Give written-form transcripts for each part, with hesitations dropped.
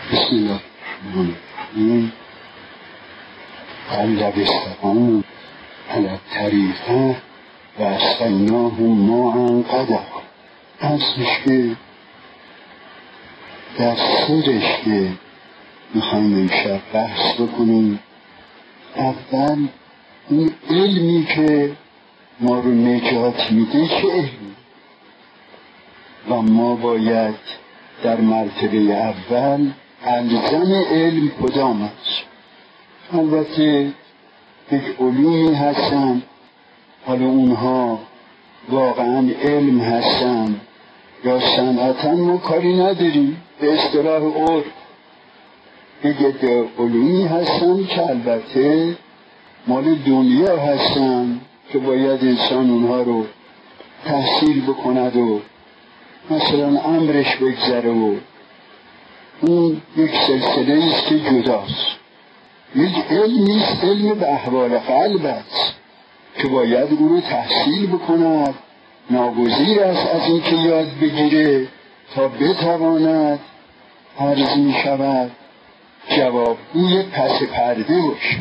بسم الله الرحمن الرحیم. قلب استقام علی الطریقه و اسقیناهم ماء غدقا. اصلش که در سرش که میخوایم امشب بحث بکنیم، اول این علمی که ما رو نجات میده چه علمی و ما باید در مرتبه اول الزم علم کدام است. البته یک علومی هستن، حالا اونها واقعا علم هستن یا صنعتا ما کاری نداریم، به اصطلاح عرف یک علومی هستن که البته مال دنیا هستن که باید انسان اونها رو تحصیل بکند و مثلا امرش بگذره و اون یک سلسله است که جداست. یک علم نیست، علم به احوال قلب است که باید او رو تحصیل بکند، ناگزیر است از این که یاد بگیره تا بتواند عرض می شود جوابگوی پس پرده باشه.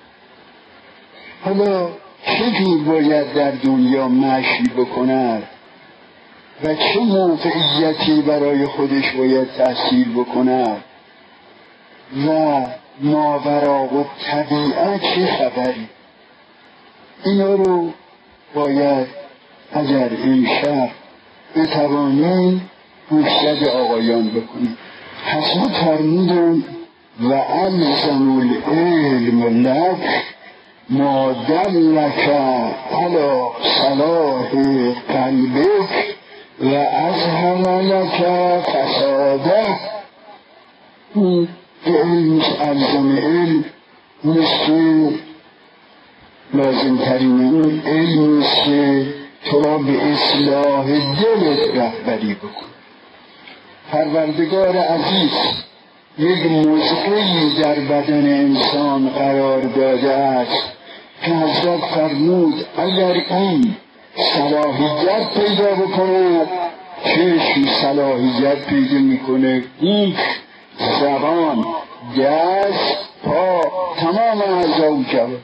حالا چجور باید در دنیا مشی بکند و چه موقعیتی برای خودش باید تحصیل بکند و ماوراء الطبیعه چه خبری، اینا رو باید اگر امشب بتوانیم گوشزد آقایان بکنیم. حضرت فرمودند و الزم العلم لک ما دلک علی صلاح قلبک و اظهر لک فساده. این علم الزم علم مثل لازم ترین اون علم که تو را به اصلاح دلت رهبری بکن. پروردگار عزیز یک مزغه‌ای در بدن انسان قرار داده است که حضرت فرمود اگر این صلاحیت پیدا بکند، چشم صلاحیت پیدا میکنه، گوش، زبان، دست، پا، تمام اعضا و جوارح،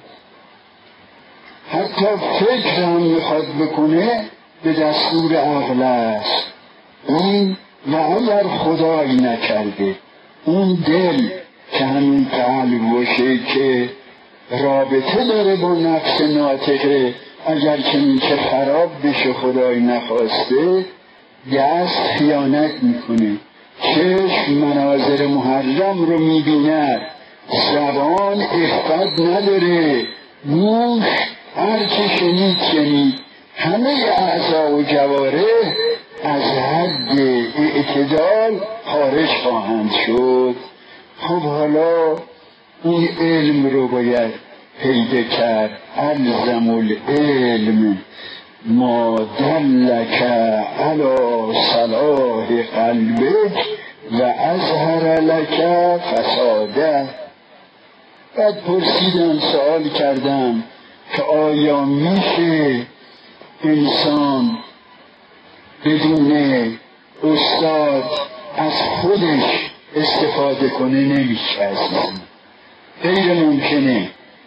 حتی فکر هم میخواد بکنه به دستور عقل است. این و اگر خدایی نکرده اون دل که همین قلب باشه که رابطه داره با نفس ناطقه، اگر که میشه خراب بشه خدایی نخواسته، دست خیانت میکنه، چشم مناظر محرم رو میبیند، زبان عفت نداره، گوش هرچه شنید، همه اعضا و جوارح از حد اعتدال خارج خواهند شد. خب حالا این علم رو باید پیدا کرد. الزم العلم ما دلک علی صلاح قلبک و اظهر لک فساده. بعد پرسیدم، سوال کردم که آیا میشه انسان بدون استاد از خودش استفاده کنه؟ نمیشه عزیزم، غیر ممکنه.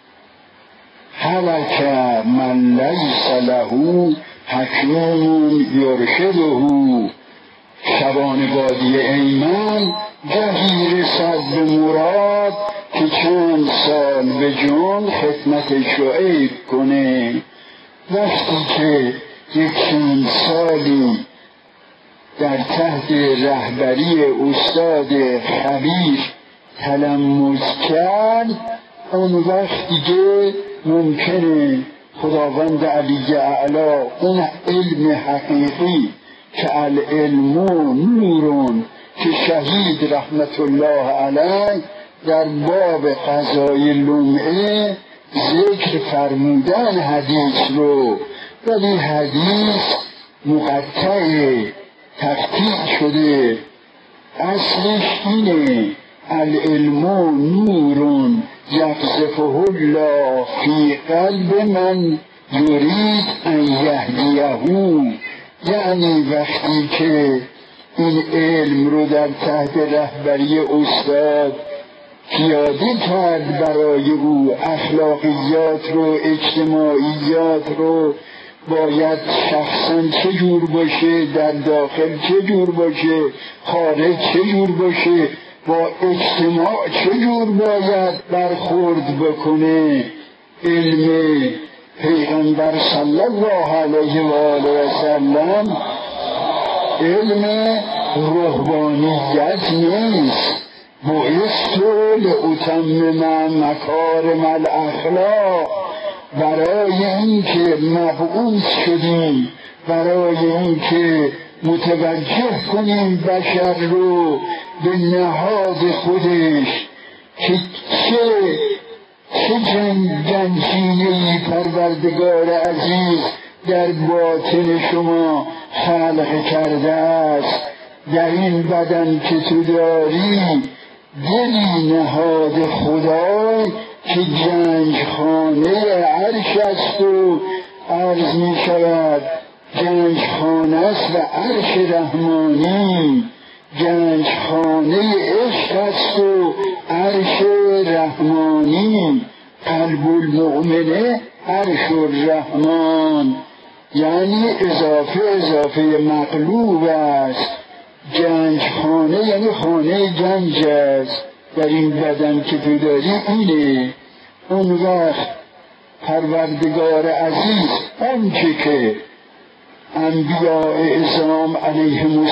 هلک من لیس له حکیم یرشده. شبان بادی ایمن گهی رسد به مراد که چند سال به جان خدمت شعیب کنه. وقتی که یک چند سالی در تحت رهبری استاد خبیر تلمذ کرد، اون وقت دیگه ممکنه خداوند علی اعلی اون علم حقیقی که العلم نورون که شهید رحمت الله علیه در باب قضای لمعه ذکر فرمودن حدیث رو، ولی حدیث مقطع تفتیح شده. اصلش اینه العلم نورون یقذفه الله فی قلب من یرید ان یهدیه. یعنی وقتی که این علم رو در تحت رهبری استاد پیاده کرد برای او. اخلاقیات رو، اجتماعیات رو باید شخصا چه جور باشه، در داخل چه جور باشه، خارج چه جور باشه، با اجتماع چه جور باید برخورد بکنه. علم پیغمبر صلی الله علیه و آله و سلم علم رهبانیت نیست. بعثت لأتمم مکارم الاخلاق، برای اینکه مبعوث شدیم، برای اینکه متوجه کنیم بشر رو به نهاد خودش که چه گنجینه‌ای پروردگار عزیز در باطن شما خلق کرده است. در این بدن که تو داری دلی نهاد خدای که گنجخانه عرش است و عرض می شود گنجخانه است و عرش رحمانی، گنجخانه عشق است و عرش رحمانی. قلب المؤمنه عرش الرحمن، یعنی اضافه مقلوب است. گنجخانه یعنی خانه گنج است. در این بدن که تو داری اینه. اون وقت پروردگار عزیز آنچه که انبیاء اعظام علیهم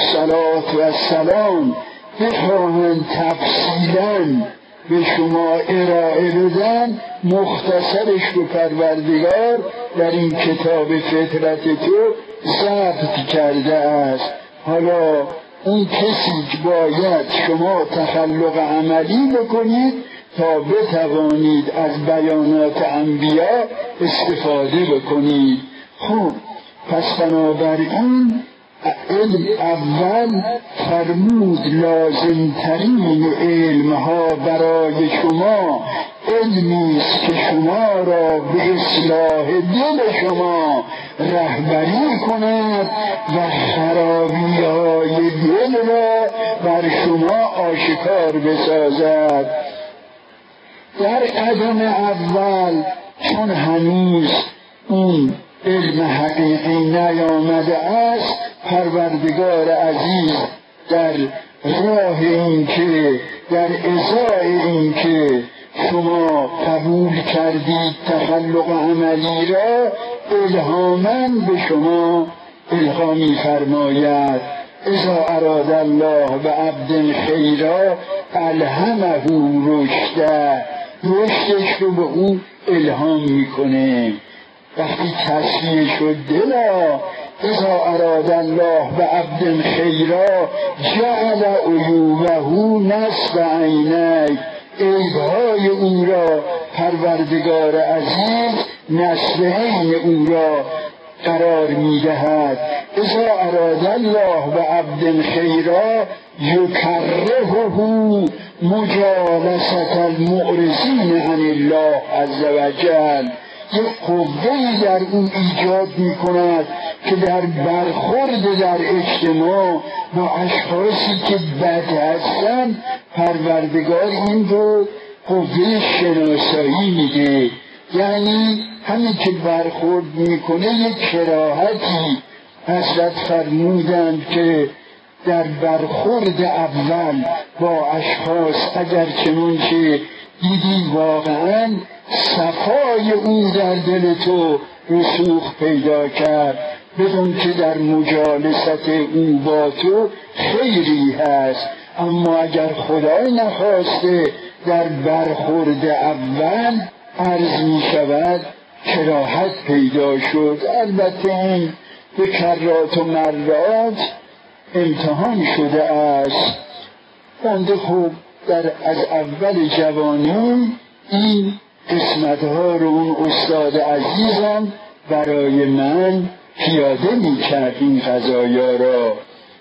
السلام بخواهند تفصیلا به شما ارائه بدن، مختصرش رو پروردگار در این کتاب فطرت تو ضبط کرده است. حالا اون کسی که باید شما تخلق عملی بکنید تا بتوانید از بیانات انبیا استفاده بکنید. خب پس بنابراین علم اول فرمود لازم ترین علم ها برای شما علمی است که شما را به اصلاح دل شما رهبری کند و خرابی های دل را بر شما آشکار بسازد. در قدم اول چون هنوز اون علم حقیقی نیامده است، پروردگار عزیز در راه این که در ازای این که شما قبول کردید تخلق عملی را الهاماً به شما القا می‌فرماید. اذا اراد الله بعبد خیرا الهمه رشده، رشدش رو به او الهام میکنه. وقتی تصمیه شد دلا اذا اراد الله بعبد خیرا جعل عیوبه نصب عینیک، عیبهای او را پروردگار عزیز نصب عین او را قرار میدهد. اذا اراد الله بعبد خیرا یکرهه مجالسة المعرضین عن الله عز وجل، یک قوه‌ای در اون ایجاد می کند که در برخورد در اجتماع با اشخاصی که بد هستند پروردگار این رو قوه شناسایی میده. یعنی همین که برخورد میکنه یک کراهتی. حضرت فرمودند که در برخورد اول با اشخاص اگر چنانچه دیدی واقعا صفای او در دل تو رسوخ پیدا کرد، بدون که در مجالست او با تو خیری هست. اما اگر خدای نخواسته در برخورد اول عرض می شود کراهت پیدا شد. البته این به کرات و مرات امتحان شده است. بنده خوب از اول جوانی این قسمتها رو اون استاد عزیزم برای من پیاده می کرد. این قضایا را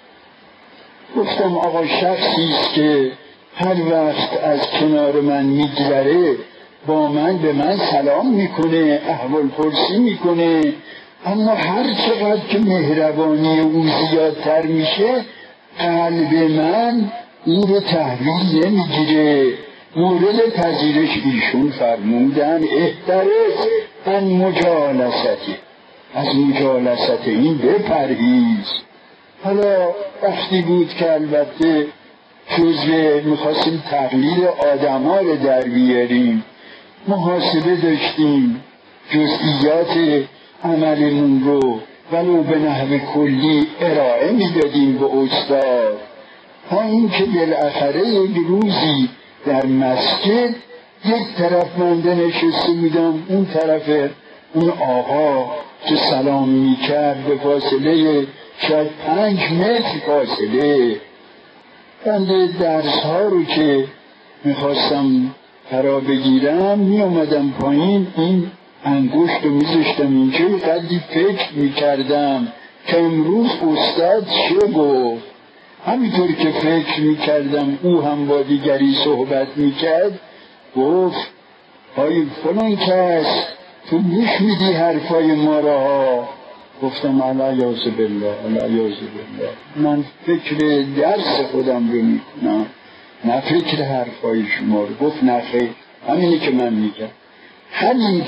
گفتم آقا شخصی است که هر وقت از کنار من میگذره با من به من سلام میکنه، احوال پرسی میکنه، اما هر چقدر که مهربانی او زیادتر میشه قلب من او رو تحویل نمیگیره. مورد پذیرش ایشون فرمودن احترس عن مجالستی، از مجالست این بپرهیز. حالا وقتی بود که البته جزء میخواستیم تقلید آدم ها رو در بیاریم، محاسبه داشتیم، جزئیات عملمون رو ولو به نحو کلی ارائه میدادیم به استاد، تا اینکه بالاخره یک روزی در مسجد یک طرف منده نشسته بودم، اون طرف اون آقا که سلام میکرد به فاصله شاید 5 متر فاصله. بنده درس ها رو که میخواستم فرا بگیرم می اومدم پایین، این انگشت رو میذاشتم اینجا، قدری فکر میکردم که امروز استاد چه گفت. همینطور که فکر میکردم او هم با دیگری صحبت میکرد، گفت های فلان کس تو گوش میدی حرفای ما را؟ گفتم علیاذ بالله علیاذ بالله، من فکر درس خودم رو میکنم نه فکر حرفای شما رو. گفت نه خیر، همینی که من میگم. همین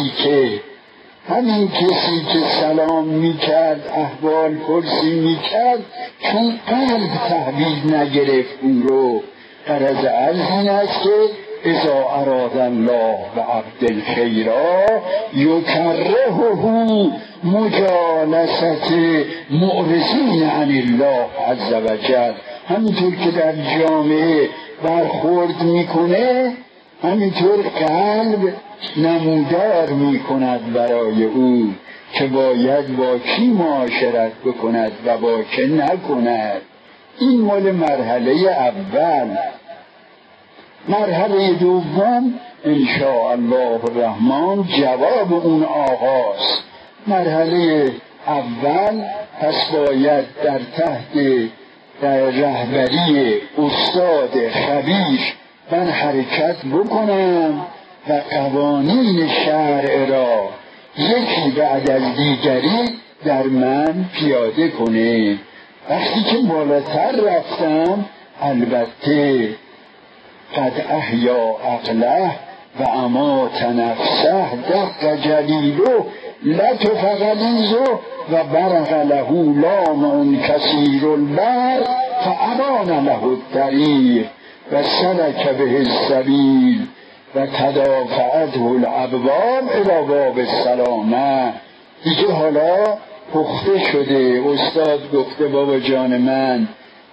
کسی که سلام میکرد، احوال پرسی میکرد، چون قلب تحویل نگرفت اون رو. غرض عرض این است که اذا اراد الله و عبد الخیرا یکرهه مجالست معرضین عن الله عز وجل. همینطور که در جامعه برخورد میکنه، همینطور قلب نمودار میکند برای او که باید با کی معاشرت بکند و با که نکند. این مال مرحله اول. مرحله دوم انشاء الله الرحمن جواب اون آغاز. مرحله اول پس باید در تحت رهبری استاد خبیر من حرکت بکنم و قوانین شرع را یکی بعد از دیگری در من پیاده کنه. وقتی که بالاتر رفتم، البته قد احیا عقله و امات نفسه دق جلیله لطف غلیظه و برق له لامع کثیر البر فابان له الطریق و سلک به السبیل و تدافعته الابواب الی باب السلامه. دیگه حالا پخته شده. استاد گفته بابا جان من،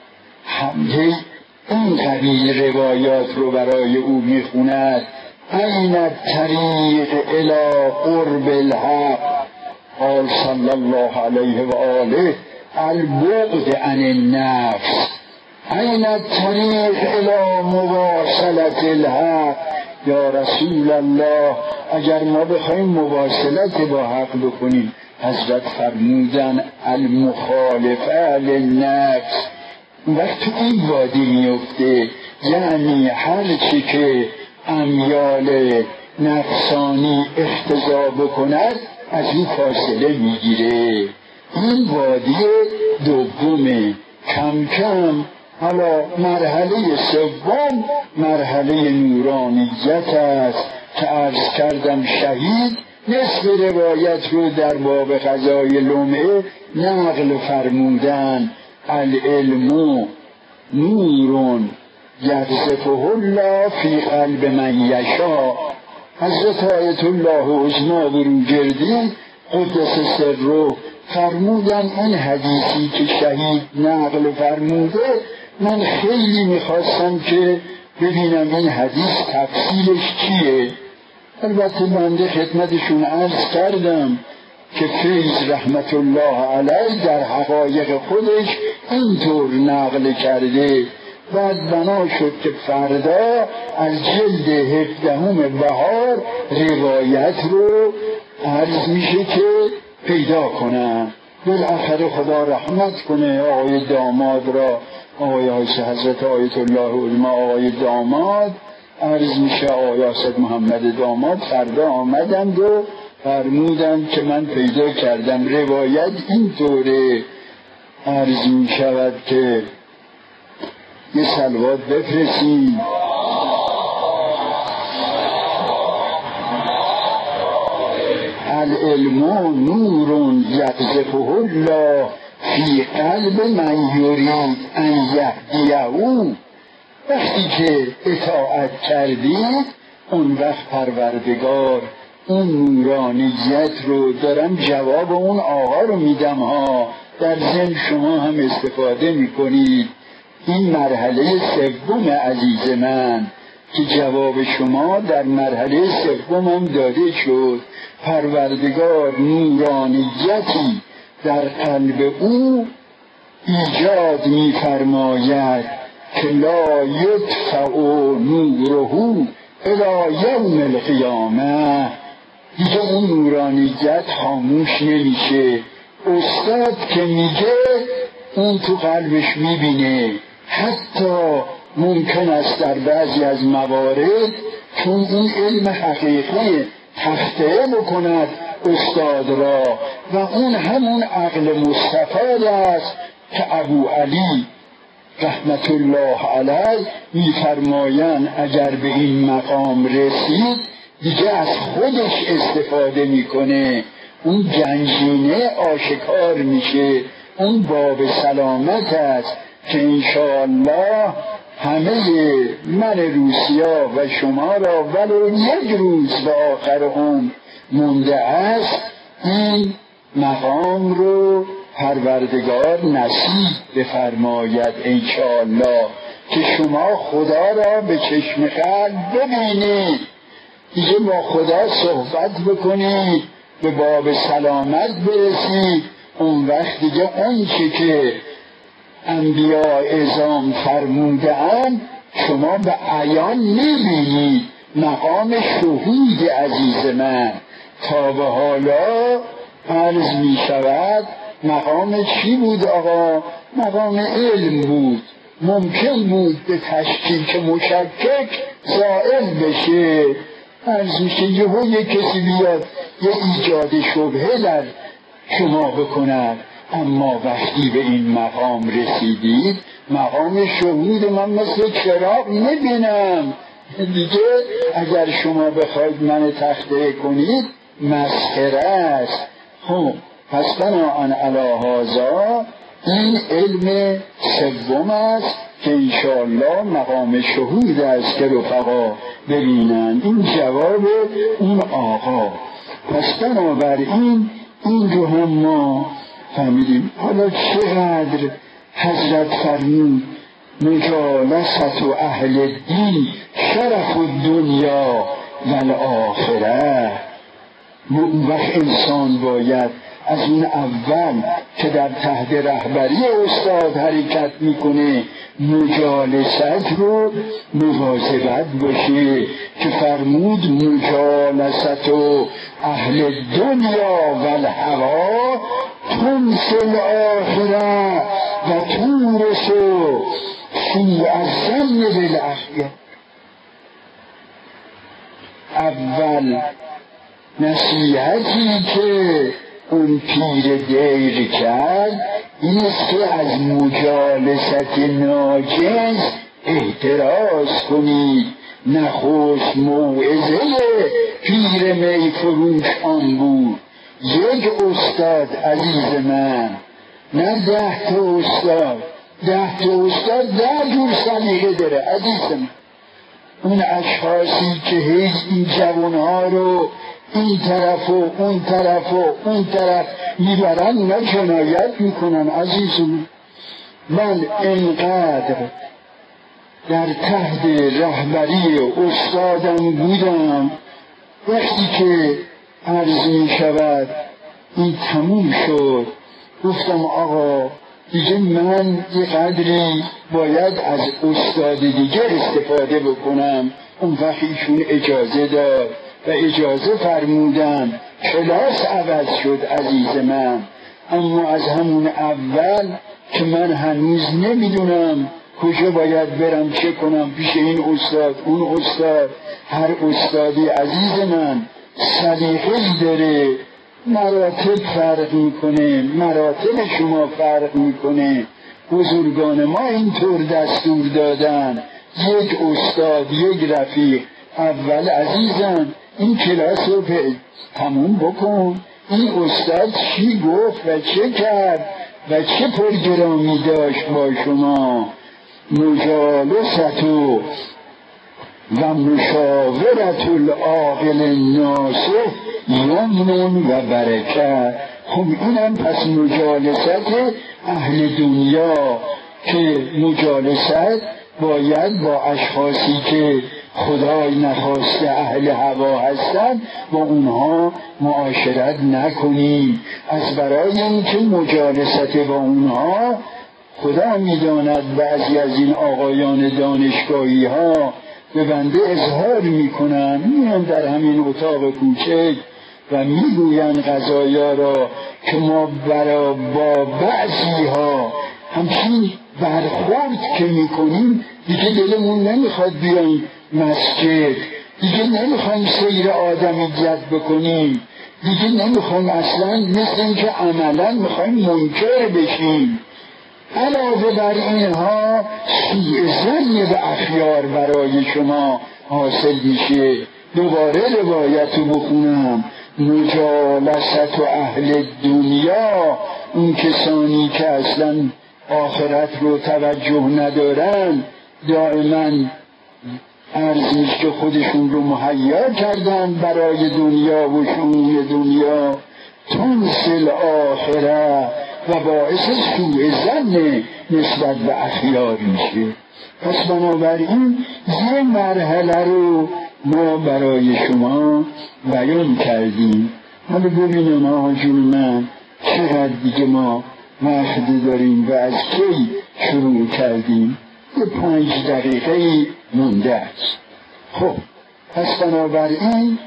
همه این قبیل روایات رو برای او میخوند. این الطریق الی قرب الحق، قال صلی الله علیه و آله البعد عن النفس. این الطریق الی مواصلت الحق. یا رسول الله، اگر ما بخوایم مواصلت با حق بکنیم، حضرت فرمودن المخالفه للنفس. وقت تو این وادی میفته، یعنی هر چی که امیال نفسانی اقتضا بکند از این فاصله میگیره. این وادی دومه. کم کم حالا مرحله سوم مرحله نورانیت است که عرض کردم شهید نصف روایت رو در باب قضای لمعه نقل فرمودن. العلم نور یقذفه الله فی قلب من یشاء. حضرت آیت الله عظما بروجردی قدس سره فرمودن این حدیثی که شهید نقل فرموده، من خیلی میخواستم که ببینم این حدیث تفصیلش چیه. البته بنده خدمتشون عرض کردم که فیض رحمت الله علیه در حقایق خودش اینطور نقل کرده. بعد بنا شد که فردا از جلد 17 بهار روایت رو عرض میشه که پیدا کنم. بالاخره خدا رحمت کنه آقای داماد را، آقای حضرت آیت الله علما آقای داماد، عرض میشه آقای اسد محمد داماد فردا آمدند و فرمودند که من پیدا کردم روایت اینطوره. عرض میشود که یه صلوات بفرستیم. العلم نور یقذفه الله فی قلب من یرید ان یهدیه. وقتی که اطاعت کردید اون وقت پروردگار اون نورانیت رو دارم، جواب اون آقا رو میدم ها، در ذهن شما هم استفاده میکنید. این مرحله سوم عزیز من که جواب شما در مرحله سوم هم داده شد. پروردگار نورانیتی در قلب او ایجاد می‌فرماید که لا یطفأ نوره الی یوم القیامه. دیگه اون نورانیت خاموش نمیشه. استاد که میگه اون تو قلبش میبینه. حتی ممکن است در بعضی از موارد چون اون علم حقیقی تخطئه بکند استاد را، و اون همون عقل مستفاد است که ابو علی رحمت الله علیه میفرمایند اگر به این مقام رسید دیگه از خودش استفاده میکنه، اون گنجینه آشکار میشه، اون باب سلامت است که انشاءالله همه من روسیا و شما را ولو یک روز به آخر عمر مونده است این مقام رو پروردگار نصیب بفرماید انشاءالله، که شما خدا را به چشم قلب ببینید، دیگه با خدا صحبت بکنید، به باب سلامت برسید. اون وقت دیگه اون که انبیاء اعظام فرموده‌اند شما به عیان می‌بینید. مقام شهود عزیز من تا به حالا عرض می شود مقام چی بود آقا؟ مقام علم بود. ممکن بود به تشکیک مشکک زائل بشه. عرض میشه یک کسی بیاد یه ایجاد شبهه در شما بکند، اما وقتی به این مقام رسیدید مقام شهود من مثل چراغ میبینم دیگه. اگر شما بخواید من تخطئه کنید مسخره است. خب پس بناهن علی هذا این علم سوم است که انشاءالله مقام شهود است که رفقا ببینند. این جواب اون آقا. پس بنابراین این رو هم ما فهمیدیم. حالا چقدر حضرت فرمود مجالست و اهل الدین شرف الدنیا و الاخره. اون وقت انسان باید از اون اول که در تحت رهبری استاد حرکت میکنه مجالست رو مواظبت باشه که فرمود مجالست و اهل دنیا و الهوا تنس الاخره و تورس سوء الظن بالاخره. اول نصیحتی که اون پیر دیر کرد این است که از مجالست ناجنس احتراز کنید. نخست موعظه پیر می فروش آن بود. یک استاد عزیز من، نه 10 تا استاد. 10 تا استاد 10 جور سلیقه داره عزیز من. اون اشخاصی که هیچ این جوانها رو این طرف و اون طرف و اون طرف میبرن اونا جنایت میکنن عزیزم. من اینقدر در تحت رهبری استادم بودم وقتی که عرض میشود این تموم شد گفتم آقا دیگه من یه قدری باید از استاد دیگه استفاده بکنم. اون وقت ایشون اجازه داد و اجازه فرمودن. کلاس عوض شد عزیز من، اما از همون اول که من هنوز نمیدونم کجا باید برم چه کنم پیش این استاد اون استاد. هر استادی عزیز من سلیقه‌ای داره، مراتب فرق میکنه، مراتب شما فرق میکنه. بزرگان ما اینطور دستور دادن. یک استاد، یک رفیق، اول عزیزم این کلاس رو تموم بکن، این استاد چی گفت و چه کرد و چه پرگرامی داشت با شما. مجالست و مشاورت العاقل الناصح یمن و برکت. خب اینم پس مجالست اهل دنیا، که مجالست باید با اشخاصی که خدای نخواسته اهل هوا هستند با اونها معاشرت نکنیم. از برای اینکه مجالست با اونها، خدا میداند بعضی از این آقایان دانشگاهی ها به بنده اظهار میکنن، میان در همین اتاق کوچک و میگوین قضایا را که ما با بعضی ها همچین برخورد که میکنیم دیگه دلمون نمیخواد بیاییم مسجد، دیگه نمیخوایم سیر آدمیت بکنیم، دیگه نمیخوایم اصلا مثل اینکه عملا میخوایم منکر بشیم. علاوه بر اینها سوء ظن به اخیار برای شما حاصل میشه. دوباره روایت رو بخونم. مجالست و اهل دنیا، اون کسانی که اصلا آخرت رو توجه ندارن، دائما عرض میشه که خودشون رو مهیا کردن برای دنیا و شؤون دنیا، تنسل آخره و باعث سوء ظن نسبت به اخیار میشه. پس بنابراین یه مرحله رو ما برای شما بیان کردیم. حالا ببینم آقا جون من چقدر دیگه ما وقت داریم و از کی شروع کردیم. یه 5 دقیقه مونده است. خب پس بنابراین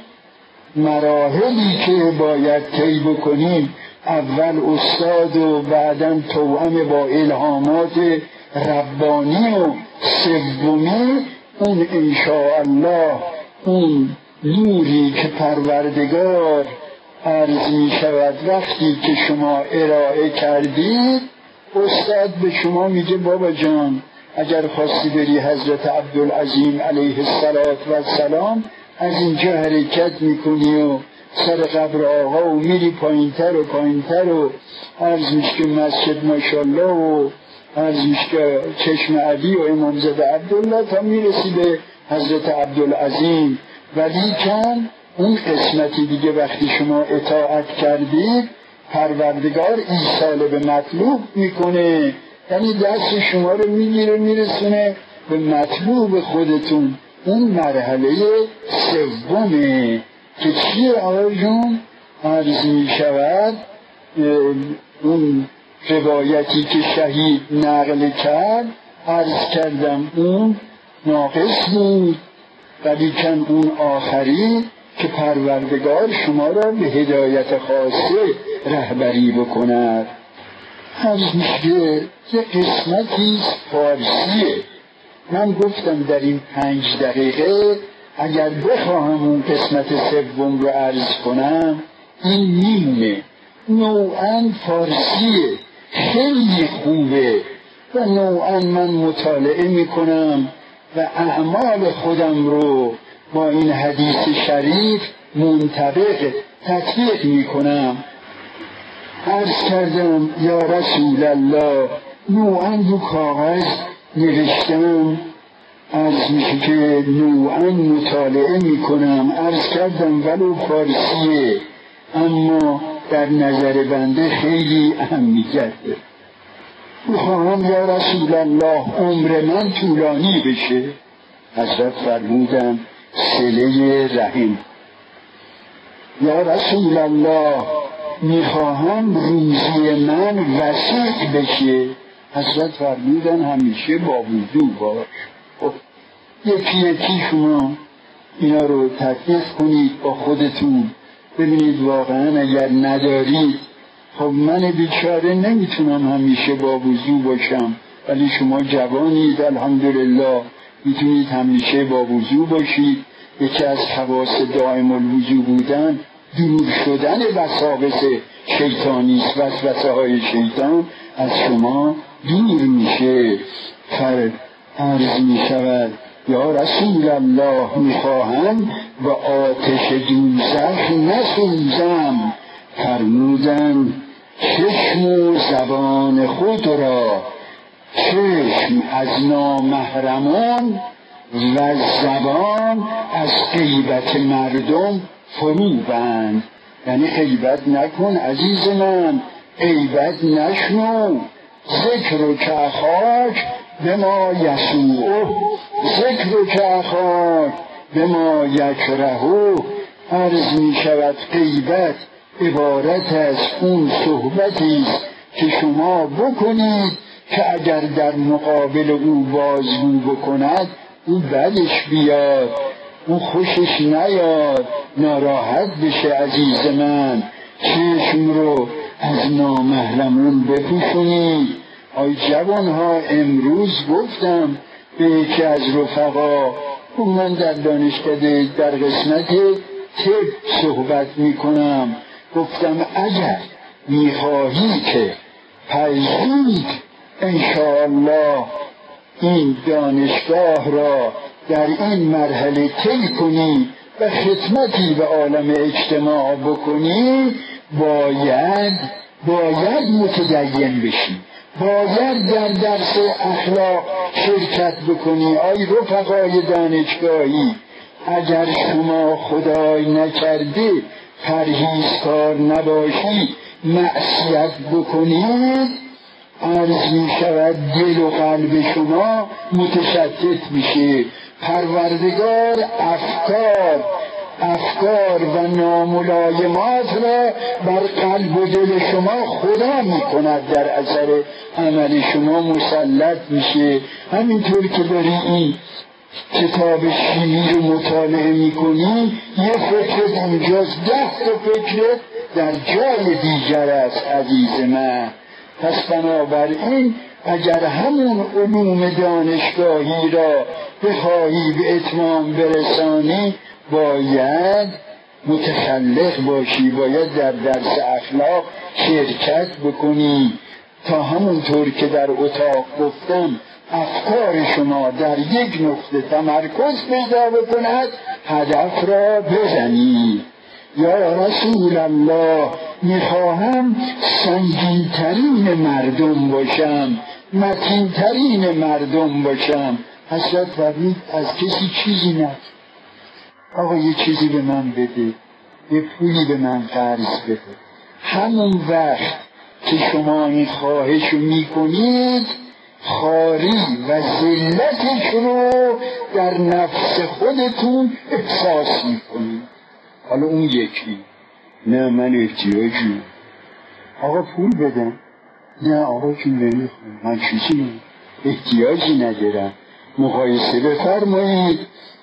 مراحلی که باید طی بکنیم، اول استاد و بعداً توأم با الهامات ربانی و سومی اون انشاءالله اون نوری که پروردگار عرض می شود وقتی که شما ارائه کردید، استاد به شما میگه بابا جان اگر خواستی بری حضرت عبدالعظیم علیه السلام از اینجا حرکت میکنی و سر قبر آقا و میری پایینتر و پایینتر و عرض میشه که مسجد ماشالله و عرض میشه که چشم علی و امامزاده عبدالله تا میرسی به حضرت عبدالعظیم. ولی کن اون قسمتی دیگه وقتی شما اطاعت کردید پروردگار ایصال به مطلوب میکنه، یعنی دست شما رو میگیره میرسونه به مطلوب خودتون. اون مرحله سومه که چیه آقای جون؟ عرض می شود اون روایتی که شهید نقل کرد، عرض کردم اون ناقص بود، ولی کن اون آخری که پروردگار شما را به هدایت خاصه رهبری بکند. عرض میشه یه قسمتی فارسیه. من گفتم در این 5 دقیقه اگر بخواهم اون قسمت سوم رو عرض کنم این میمونه. نوعاً فارسیه، خیلی خوبه و نوعاً من مطالعه میکنم و اعمال خودم رو با این حدیث شریف منطبق تطبیق میکنم. عرض کردم یا رسول الله، نوعاً رو کاغذ نوشتم، عرض میشه که نوعاً مطالعه میکنم. عرض کردم ولو فارسیه اما در نظر بنده خیلی اهمیت داره. میخواهم یا رسول الله عمر من طولانی بشه. حضرت فرمودن صله رحم. یا رسول الله میخواهم روزی من وسیع بشه. حضرت فرمودن همیشه با وضو باش. یکی یکی شما اینا رو تطبیق کنید با خودتون، ببینید واقعا اگر ندارید. خب من بیچاره نمیتونم همیشه با وضو باشم، ولی شما جوانید الحمدلله میتونید همیشه با وضو باشید. یکی از خواص دائم الوضو بودن دور شدن وساوس شیطانی است. وسوسه های شیطان از شما دور میشه. عرض می شود یا رسول الله میخواهم و آتش دوزخ نسوزم. فرمودند چشم و زبان خود را، چشم از نامحرمان و زبان از غیبت مردم فرو بند. یعنی غیبت نکن عزیز من، غیبت نشنو. ذکرک اخاک بما یسوءه، ذکرک اخاک بما یکرهه. عرض می شود غیبت عبارت از اون صحبتی است که شما بکنید که اگر در مقابل او بازگو بکند او بدش بیاد، او خوشش نیاد، ناراحت بشه. عزیز من چشم رو از نامحرمون بپوشونید. آی جوانها، امروز گفتم به یکی از رفقا، من در دانشکده در قسمت طب صحبت میکنم، گفتم اگر میخواهی که زود انشاءالله این دانشگاه را در این مرحله طی کنی و خدمتی به عالم اجتماع بکنی، باید متدین بشی، باید در درس اخلاق شرکت بکنی. آی رفقای دانشگاهی، اگر شما خدای نکرده پرهیزکار نباشی، معصیت بکنید، عرض می شود دل و قلب شما متشتت میشه. پروردگار افکار و ناملایمات را بر قلب و دل شما خدا می کند، در اثر عمل شما مسلط میشه. همینطور که داری این کتاب شیمی رو مطالعه میکنی، یه فکر اونجاست، 10 تا فکر در جای دیگر است عزیز من. پس بنابراین اگر همون علوم دانشگاهی را بخواهی به اتمام برسانی، باید متخلق باشی، باید در درس اخلاق شرکت بکنی تا همونطور که در اتاق گفتم افکار شما در یک نقطه تمرکز پیدا بکند، هدف را بزنید. یا رسول الله، میخواهم سنگینترین مردم باشم، متینترین مردم باشم. حضرت فرمود از کسی چیزی نه، آقا یه چیزی به من بده، یه پولی به من قرض بده. همون وقت که شما این خواهش رو میکنید، خاری و ذلتش رو در نفس خودتون احساس میکنید. حالا اون یکی، نه من احتیاجی، آقا پول بدم، نه آقا چون نمیخوام، من چیزی احتیاجی ندارم. مقایسه بفرمایید.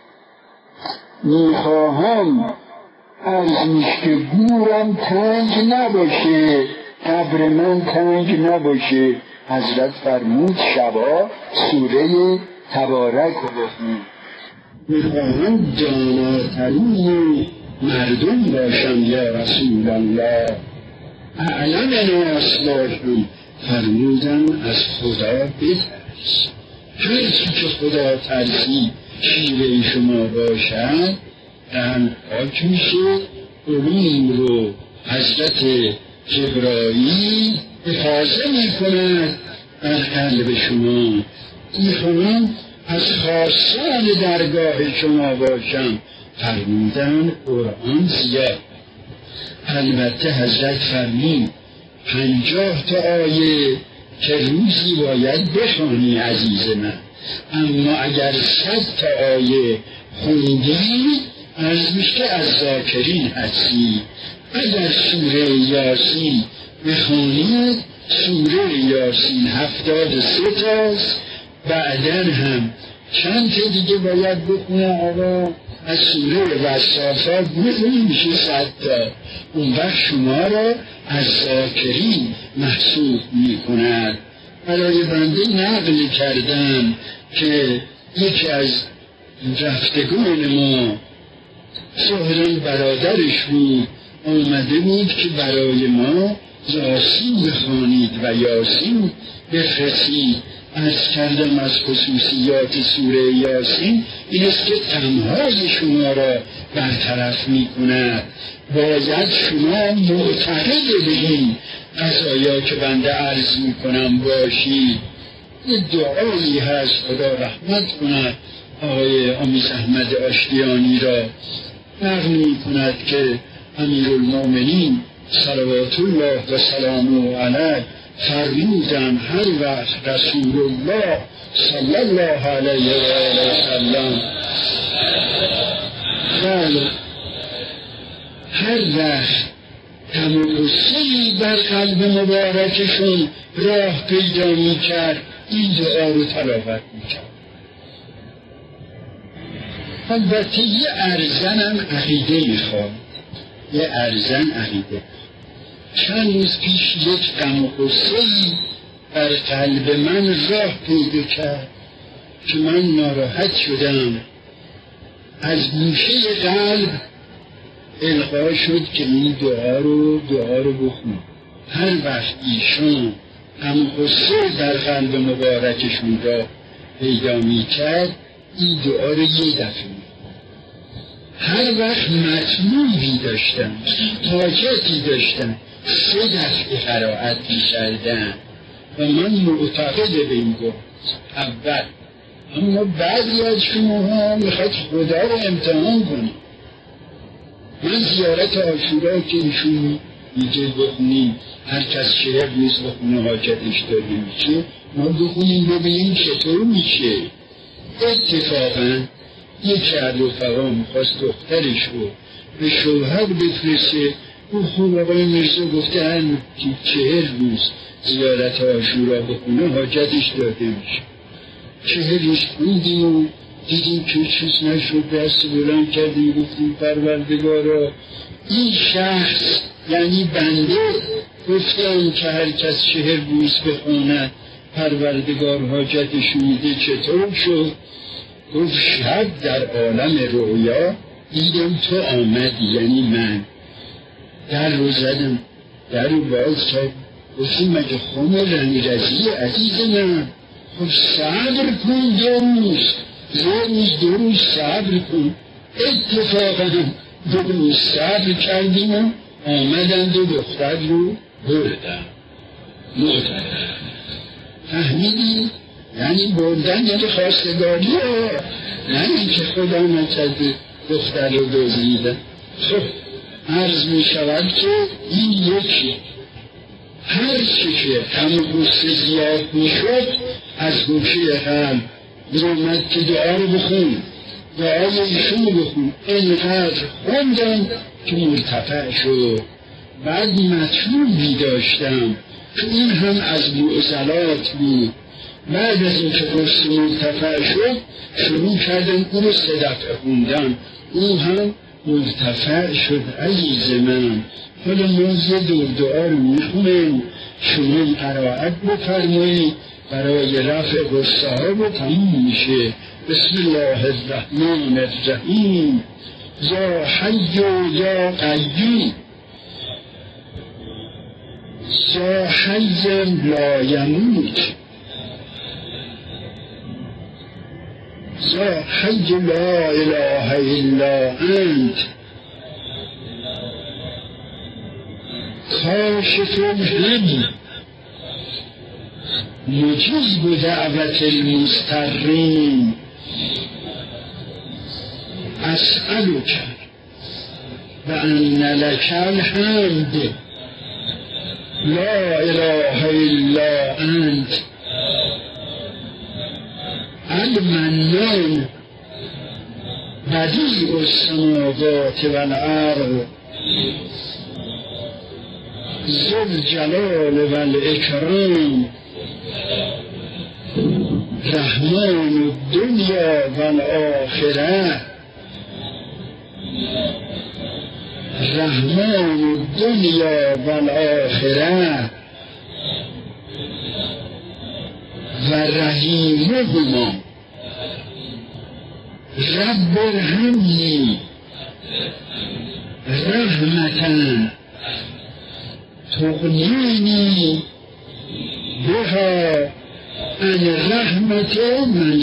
میخواهم عرض میشه که گورم تنگ نباشه، قبر من تنگ نباشه. حضرت فرمود شبا سوره تبارک رو بخون. میخواهم داناترین مردم باشم یا رسول الله، اعلم ناس باشم. فرمودن از خدا بترس. هرچی که خدا ترسی شیوه شما باشد قلب پاک میشه. علوم رو حضرت جبرائیل افاظه میکند از قلب شما. میخواهم از خاصان درگاه شما باشم. فرمودن قرآن زیاد. البته حضرت فرمود 50 تا آیه که روزی باید بخوانی عزیز من، اما اگر 100 تا آیه خوندی از میشه از ذاکرین هستی. اگر سوره یاسین بخوانید، سوره یاسین 73 تاست، بعدن هم چند تا دیگه باید بخونه. آقا از سوره وصافات بخونی میشه 100 تا. اون وقت شما را از ذاکرین محسوب میکند. برای بنده نقل کردم که یکی از رفتگان ما ظاهراً برادرش بود، آمده بود که برای ما یاسین بخوانید و یاسین بفرستید. عرض کردم از خصوصیات سوره یاسین این است که غمهای شما را برطرف می کند. باید شما معتقد به این قضایا که بنده عرض می کنم باشید. این دعایی هست خدا رحمت کند آقای آمیز احمد آشتیانی را نقل می کند که امیرالمومنین صلوات الله و سلامه علیه فرمودن هر وقت رسول الله صلی الله علیه و آله و سلم هر وقت غم و غصه‌ای بر قلب مبارکشون راه پیدا می‌کرد این دعا رو تلاوت می‌کرد. البته یه ارزن هم عقیده می‌خواد، یه ارزن عقیده. چند روز پیش یک غم و غصه‌ای بر قلب من راه پیدا کرد که من ناراحت شدم. از گوشه قلب القا شد که این دعا رو بخون. هر وقت ایشان غم و غصه در قلب مبارکشون را پیدا می‌کرد این دعا رو یه دفعه هر وقت مطلوبی داشتن، حاجتی داشتن 3 دفعه قرائت می‌کردن و من معتقد به این دعا. اول اما بعضی از شماها میخواد خدا رو امتحان کنید. من زیارت عاشورا که ایشون میگه بخونیم هر کس 40 روز بخونه حاجتش داده میشه، ما بخونیم ببینیم چطور میشه. اتفاقا یک رفقا میخواست دخترش رو به شوهر بفرسته. خب آقای مرزا گفته هر 40 روز زیارت عاشورا بخونه حاجتش داده میشه. 40 روز خوندیم و دیدیم که چیز نشد، دست بلند کردیم گفتیم پروردگارا این شخص یعنی بنده گفتم که هر کس 40 روز بخونه پروردگار حاجتش میده، چطور شد؟ گفت شب در عالم رویا دیدم تو آمدی، یعنی من در رو زدم، در رو باز کرد، گفتیم مگه خون رنگرزی عزیز من؟ خب صبر کن 2 روز صبر کن. اتفاقا 2 روز صبر کردیم و آمدند و دختر رو بردن. فهمیدی؟ یعنی بردن یعنی خواستگاری ها، نه اینکه خدا نکرده دختر رو دزدیدن. خب عرض می شود که این یکی هر چی که غم و غصه زیاد می شد از گوشه قلب درآمد که دعا رو بخون، دعای ایشون رو بخون. اینقدر خوندم که مرتفع شد. بعد مطلوبی داشتم که این هم از معضلات بود. بعد از این که غصه مرتفع شد شروع کردم اون رو 3 دفعه خوندم، اون هم مرتفع شد. عزیز من حالا ما یه دعا رو میخونیم، شما قرائت بفرمایید برای رفع غصه ها و تموم میشه. بسم الله الرحمن الرحیم. یا حی یا قیوم یا حی لا یموت یا حی لا اله الا انت کاشف الهم مجیب دعوت المضطرین اسألک و ان لک الحمد لا اله الا انت المنان بدیع السماوات والارض ذو الجلال والاکرام رحمان الدنیا والآخرة رحمان الدنیا والآخرة و رحیمهما رب ارحمنی رحمتا تغنینی بها عن رحمت من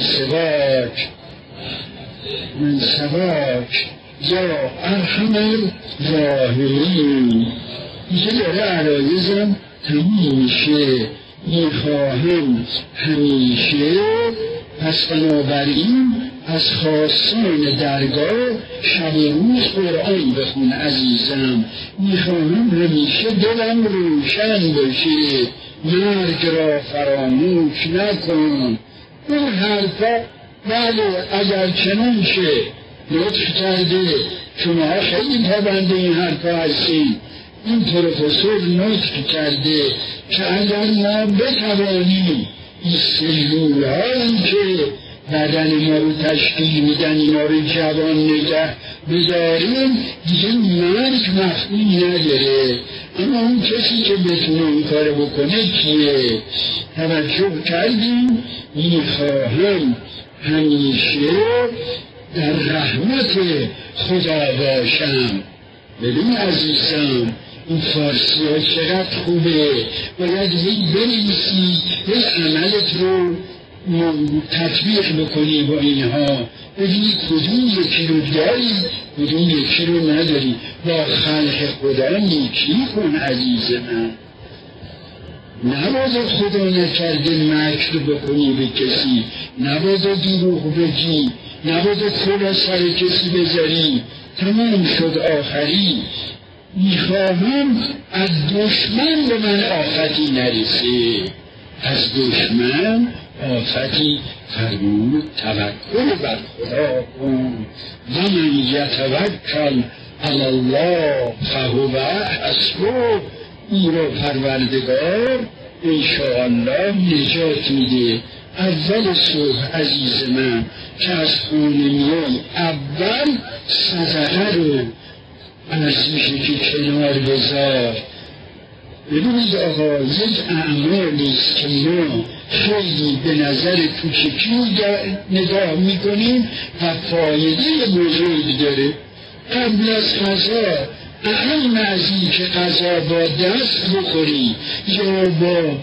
سواک یا ارحم الراحمین. میگه داره عرایزم تموم میشه، میخواهم همیشه، پس بنابراین از خواستان درگاه شب و روز قرآن بخون عزیزم. میخواهم همیشه دلم روشن باشه، مرگ را فراموش نکن. اون حرفا بله اگر چنانچه لطف کرده شما خیلی پابند این حرفا هستید، این پروفسور نطق کرده که اگر ما بتوانیم این سلول هایی که بدن ما رو تشکیل میدن اینا رو جوان نگه بداریم دیگه مرگ مفهوم نداره. اما اون کسی که بتونه این کار بکنه کیه؟ توجه کردیم؟ میخواهم همیشه در رحمت خدا باشم. ببین عزیزم این فارسی ها چقدر خوبه، باید بنویسی عملت رو تطبیق بکنی با اینها، ببینی کدوم یکی رو داری کدوم یکی رو نداری. با خلق خدا نیکی کن عزیز من. نباید خدا نکرده مکر بکنی به کسی، نباید دروغ بگی، نباید کلا سر کسی بذاری. تمام شد آخری. میخواهم از دشمن به من آفتی نرسه، از دشمن آفتی فرمود توکل بر خدا کن و من یتوکل علی الله فهو حسبه. او را پروردگار انشاءالله نجات میده. اول صبح عزیز من که از خونه میای اول صدقه رو از میشه که کنار بذار. ببینید آقا یک اعمالیست که ما خیلی به نظر کوچکی نگاه میکنیم و فایده بزرگ داره. قبل از غذا اهم از این که غذا با دست بخوری یا با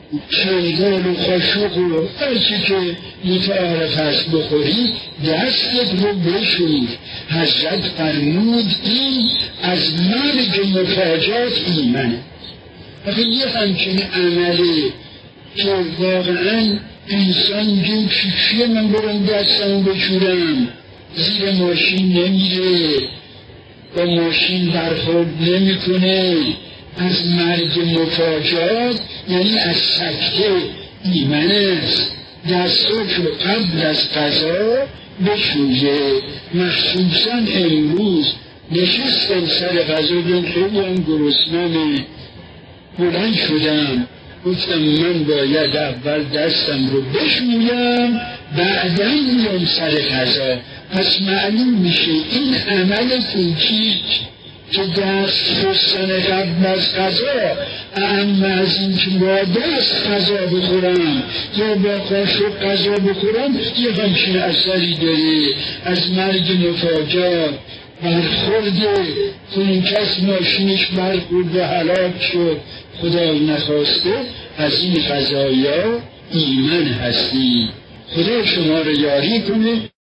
چنگال و قاشق و هرچی که متعارف هست بخوری دستت رو بشور. حضرت فرمود این از مرگ مفاجات ایمنه. وقتی یه همچین عمله که واقعا انسان جون چیه من برم دستم بشورم، زیر ماشین نمیره، با ماشین برخورد نمیکنه، از مرگ مفاجات یعنی از سکته ایمن است. دستاشو قبل از غذا بشویه. مخصوصا امروز نشستم سر غذا دون خیلی هم گرسنمه، بلند شدم گفتم من باید اول دستم رو بشویم بعداً میام سر غذا. پس معلوم میشه این عمل کوچیک که دست شستن قبل از غذا اهم از این که با دست غذا بخورم یا با قاشق غذا بخورم یه همچین اثری داره. از مرگ مفاجات برخورده که این کس ماشینش برخورد و هلاک شد خدای نخواسته، از این غذایا ایمن هستی. خدا شما رو یاری کنه.